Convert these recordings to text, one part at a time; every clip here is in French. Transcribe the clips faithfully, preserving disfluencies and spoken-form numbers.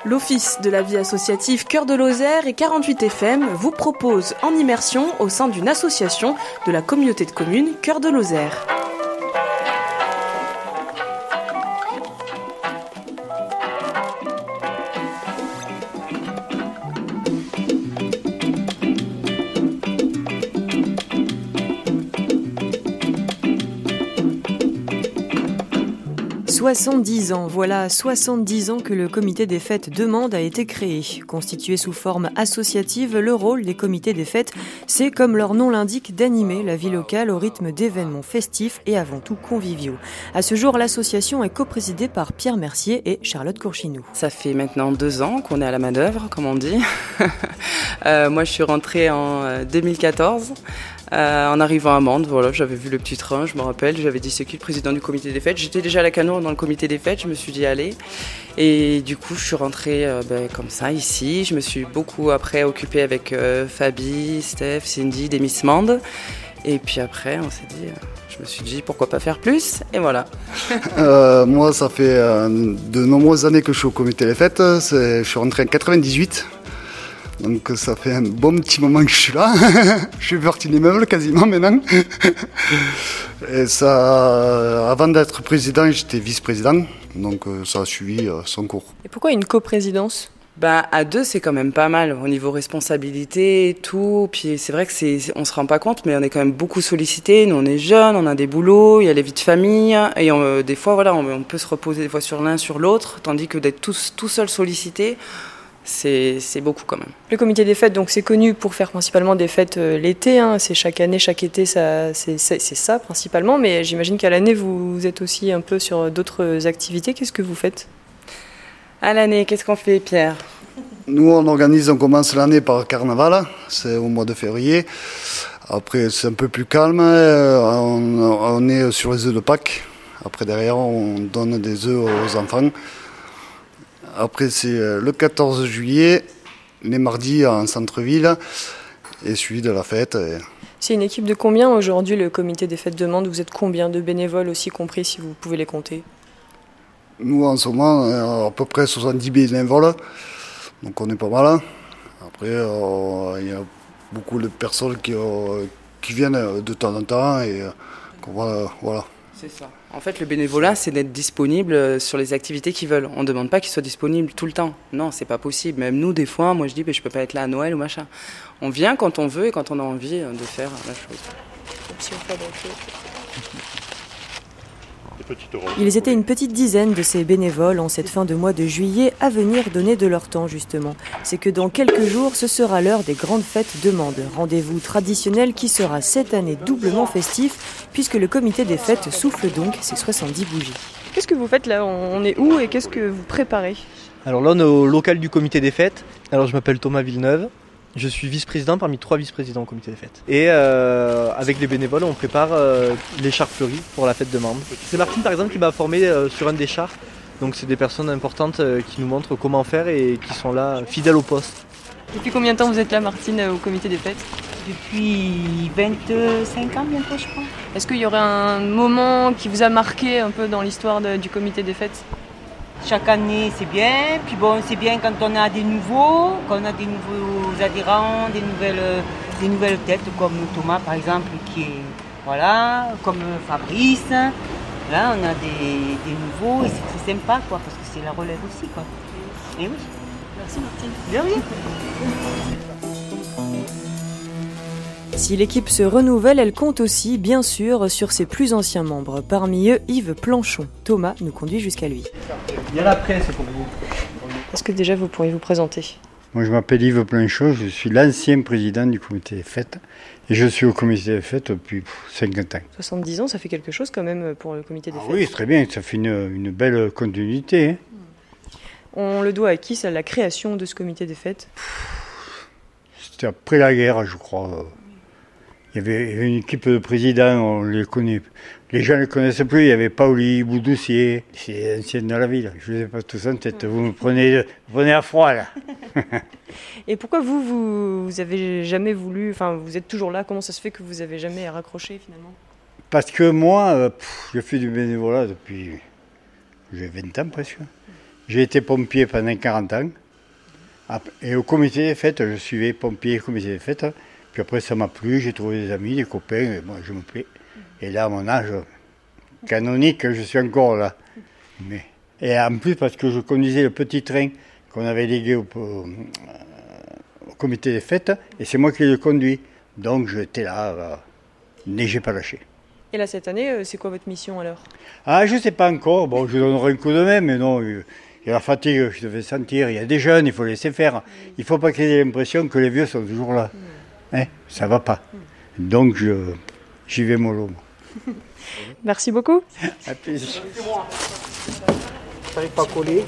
L'Office de la vie associative Cœur de Lozère et quarante-huit F M vous propose en immersion au sein d'une association de la communauté de communes Cœur de Lozère. soixante-dix ans, voilà soixante-dix ans que le comité des fêtes de Mende a été créé. Constitué sous forme associative, le rôle des comités des fêtes, c'est, comme leur nom l'indique, d'animer la vie locale au rythme d'événements festifs et avant tout conviviaux. À ce jour, l'association est coprésidée par Pierre Mercier et Charlotte Courchinou. Ça fait maintenant deux ans qu'on est à la manœuvre, comme on dit. euh, moi, je suis rentrée en deux mille quatorze. Euh, en arrivant à Mende, voilà, j'avais vu le petit train, je me rappelle, j'avais dit c'est qui le président du comité des fêtes. J'étais déjà à la Canour dans le comité des fêtes, je me suis dit allez. Et du coup, je suis rentrée euh, ben, comme ça ici. Je me suis beaucoup après occupée avec euh, Fabi, Steph, Cindy, des Miss Mende. Et puis après, on s'est dit, euh, je me suis dit pourquoi pas faire plus. Et voilà. euh, moi, ça fait euh, de nombreuses années que je suis au comité des fêtes. C'est, je suis rentré en quatre-vingt-dix-huit. Donc ça fait un bon petit moment que je suis là. Je suis parti de l'immeuble quasiment maintenant. Et ça, avant d'être président, j'étais vice-président. Donc ça a suivi son cours. Et pourquoi une coprésidence ? Ben, à deux, c'est quand même pas mal au niveau responsabilité et tout. Puis c'est vrai que c'est, on se rend pas compte, mais on est quand même beaucoup sollicité. Nous, on est jeunes, on a des boulots, il y a les vies de famille. Et on, des fois, voilà, on, on peut se reposer des fois sur l'un, sur l'autre. Tandis que d'être tous, tout seul sollicité, C'est, c'est beaucoup quand même. Le comité des fêtes, donc c'est connu pour faire principalement des fêtes euh, l'été. Hein. C'est chaque année, chaque été, ça, c'est, c'est, c'est ça principalement. Mais j'imagine qu'à l'année, vous, vous êtes aussi un peu sur d'autres activités. Qu'est-ce que vous faites ? À l'année, qu'est-ce qu'on fait, Pierre ? Nous, on organise, on commence l'année par carnaval. C'est au mois de février. Après, c'est un peu plus calme. On, on est sur les œufs de Pâques. Après, derrière, on donne des œufs aux enfants. Après, c'est le quatorze juillet, les mardis en centre-ville, et suivi de la fête. Et... C'est une équipe de combien aujourd'hui, le comité des fêtes de Mende ? Vous êtes combien de bénévoles aussi compris, si vous pouvez les compter ? Nous, en ce moment, à peu près soixante-dix bénévoles, donc on est pas mal. Après, euh, il y a beaucoup de personnes qui, euh, qui viennent de temps en temps, et euh, voilà, voilà. C'est ça. En fait, le bénévolat, c'est d'être disponible sur les activités qu'ils veulent. On ne demande pas qu'ils soient disponibles tout le temps. Non, c'est pas possible. Même nous, des fois, moi je dis, ben, je peux pas être là à Noël ou machin. On vient quand on veut et quand on a envie de faire la chose. Si on fait donc... Ils étaient une petite dizaine de ces bénévoles en cette fin de mois de juillet à venir donner de leur temps justement. C'est que dans quelques jours, ce sera l'heure des grandes fêtes de Mende. Rendez-vous traditionnel qui sera cette année doublement festif puisque le comité des fêtes souffle donc ses soixante-dix bougies. Qu'est-ce que vous faites là ? On est où et qu'est-ce que vous préparez ? Alors là, on est au local du comité des fêtes. Alors je m'appelle Thomas Villeneuve. Je suis vice-président parmi trois vice-présidents au comité des fêtes. Et euh, avec les bénévoles, on prépare euh, les chars fleuris pour la fête de Mende. C'est Martine par exemple qui m'a formé euh, sur un des chars. Donc c'est des personnes importantes euh, qui nous montrent comment faire et qui sont là fidèles au poste. Depuis combien de temps vous êtes là, Martine, au comité des fêtes ? Depuis vingt-cinq ans bientôt, je crois. Est-ce qu'il y aurait un moment qui vous a marqué un peu dans l'histoire de, du comité des fêtes ? Chaque année, c'est bien. Puis bon, c'est bien quand on a des nouveaux, quand on a des nouveaux adhérents, des nouvelles, des nouvelles têtes, comme Thomas, par exemple, qui est, voilà, comme Fabrice. Là, on a des, des nouveaux et c'est très sympa, quoi, parce que c'est la relève aussi, quoi. Et oui. Merci, Martine. De rien. Si l'équipe se renouvelle, elle compte aussi, bien sûr, sur ses plus anciens membres. Parmi eux, Yves Planchon. Thomas nous conduit jusqu'à lui. Il y a la presse pour vous. Est-ce que déjà vous pourriez vous présenter ? Moi je m'appelle Yves Planchon, je suis l'ancien président du comité des fêtes. Et je suis au comité des fêtes depuis cinquante ans. soixante-dix ans, ça fait quelque chose quand même pour le comité des ah fêtes. Oui, très bien, ça fait une, une belle continuité. Hein. On le doit à qui, ça, la création de ce comité des fêtes ? C'était après la guerre, je crois. Il y avait une équipe de présidents, on les connaît. Les gens ne les connaissent plus, il y avait Pauli, Boudoussier, c'est ancien de la ville. Je ne les ai pas tous en tête, vous me prenez, vous prenez à froid là. Et pourquoi vous, vous, vous avez jamais voulu, enfin vous êtes toujours là, comment ça se fait que vous avez jamais raccroché finalement ? Parce que moi, pff, je fais du bénévolat depuis, j'ai vingt ans presque. J'ai été pompier pendant quarante ans. Et au comité des fêtes, je suivais pompier, comité des fêtes. Puis après, ça m'a plu, j'ai trouvé des amis, des copains, et moi, je me plais. Et là, à mon âge canonique, je suis encore là. Mais... Et en plus, parce que je conduisais le petit train qu'on avait légué au, au, au comité des fêtes, et c'est moi qui le conduis. Donc, j'étais là, euh, neigé pas lâché. Et là, cette année, c'est quoi votre mission alors? Ah, je ne sais pas encore. Bon, je donnerai un coup de main, mais non... Euh, Il y a la fatigue, je devais sentir. Il y a des jeunes, il faut laisser faire. Il ne faut pas qu'ils aient l'impression que les vieux sont toujours là. Hein, ça ne va pas. Donc, je, j'y vais mollo. Merci beaucoup. À plus. Pas collé.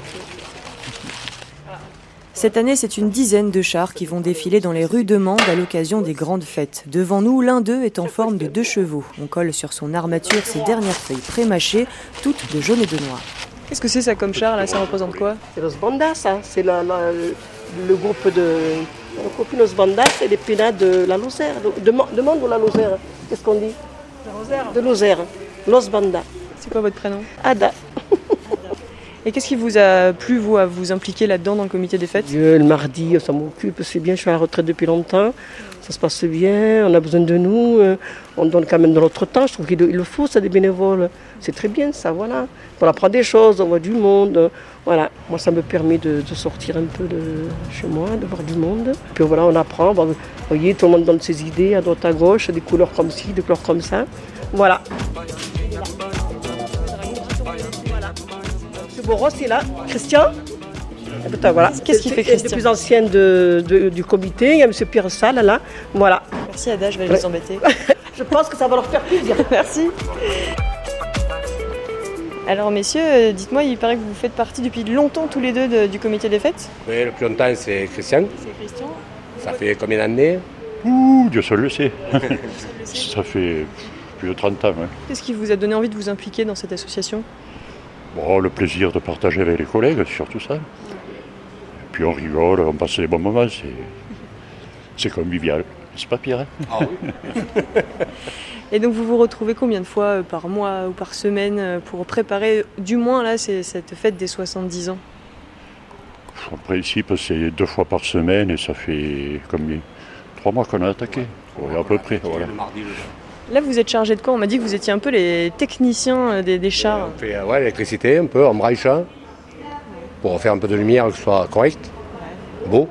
Cette année, c'est une dizaine de chars qui vont défiler dans les rues de Mende à l'occasion des grandes fêtes. Devant nous, l'un d'eux est en forme de deux chevaux. On colle sur son armature ses dernières feuilles pré-mâchées, toutes de jaune et de noir. Qu'est-ce que c'est ça comme char là? Ça représente quoi? C'est Los Bandas, ça. C'est la, la, le groupe de. Le groupe Los Bandas, c'est les pénats de la Lozère. De, de, de Mende ou la Lozère? Qu'est-ce qu'on dit? La Lozère. De Lozère. Los Bandas. C'est quoi votre prénom? Ada. Et qu'est-ce qui vous a plu, vous, à vous impliquer là-dedans dans le comité des fêtes? Le mardi, ça m'occupe, c'est bien, je suis à la retraite depuis longtemps. Ça se passe bien, on a besoin de nous, on donne quand même de notre temps, je trouve qu'il le faut, ça, des bénévoles. C'est très bien, ça, voilà. On apprend des choses, on voit du monde, voilà. Moi, ça me permet de, de sortir un peu de chez moi, de voir du monde. Puis voilà, on apprend, vous voyez, tout le monde donne ses idées à droite à gauche, des couleurs comme ci, des couleurs comme ça. Voilà. M. Boros est là, Christian. Voilà. Qu'est-ce qu'il fait, Christian? Le plus ancien de, de, du comité, il y a M. Pierre Salle là, voilà. Merci Ada, je vais ouais. les embêter. Je pense que ça va leur faire plaisir. Merci. Alors messieurs, dites-moi, il paraît que vous faites partie depuis longtemps tous les deux de, du comité des fêtes? Oui, le plus longtemps c'est Christian. C'est Christian. Ça fait combien d'années? Ouh, Dieu seul le sait. Ça fait plus de trente ans. Ouais. Qu'est-ce qui vous a donné envie de vous impliquer dans cette association? Bon, le plaisir de partager avec les collègues, surtout ça. Et puis on rigole, on passe des bons moments, c'est, c'est convivial. C'est pas pire, hein? Ah oui. Et donc vous vous retrouvez combien de fois par mois ou par semaine pour préparer du moins là c'est cette fête des soixante-dix ans? En principe c'est deux fois par semaine et ça fait combien? Trois mois qu'on a attaqué, ouais, à peu près. Voilà. Là vous êtes chargé de quoi? On m'a dit que vous étiez un peu les techniciens des, des chars. On fait ouais, l'électricité un peu, on braille ça pour faire un peu de lumière que ce soit correct, beau.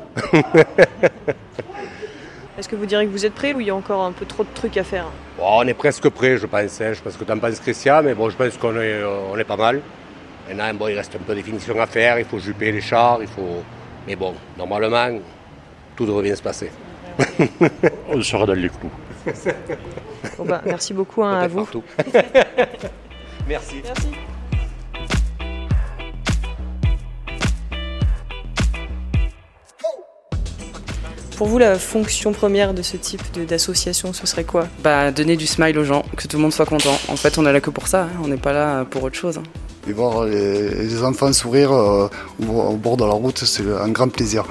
Est-ce que vous direz que vous êtes prêts ou il y a encore un peu trop de trucs à faire? Bon, on est presque prêts, je pense. Je pense que tu en penses, Christian, mais bon, je pense qu'on est, on est pas mal. Maintenant, bon, il reste un peu de finition à faire, il faut juper les chars, il faut... Mais bon, normalement, tout devrait bien se passer. On sera dans les clous. Bon bah, merci beaucoup hein, à vous. Merci. Merci. Pour vous, la fonction première de ce type de, d'association, ce serait quoi? Bah, donner du smile aux gens, que tout le monde soit content. En fait, on est là que pour ça, hein. On n'est pas là pour autre chose. Hein. Et voir les, les enfants sourire euh, au bord de la route, c'est un grand plaisir.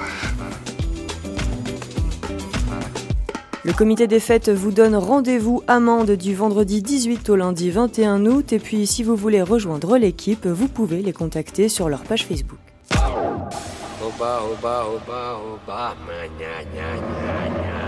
Le comité des fêtes vous donne rendez-vous à Mende du vendredi dix-huit au lundi vingt et un août. Et puis, si vous voulez rejoindre l'équipe, vous pouvez les contacter sur leur page Facebook. Oba, oba, oba, oba, ma, gna, gna, gna, gna.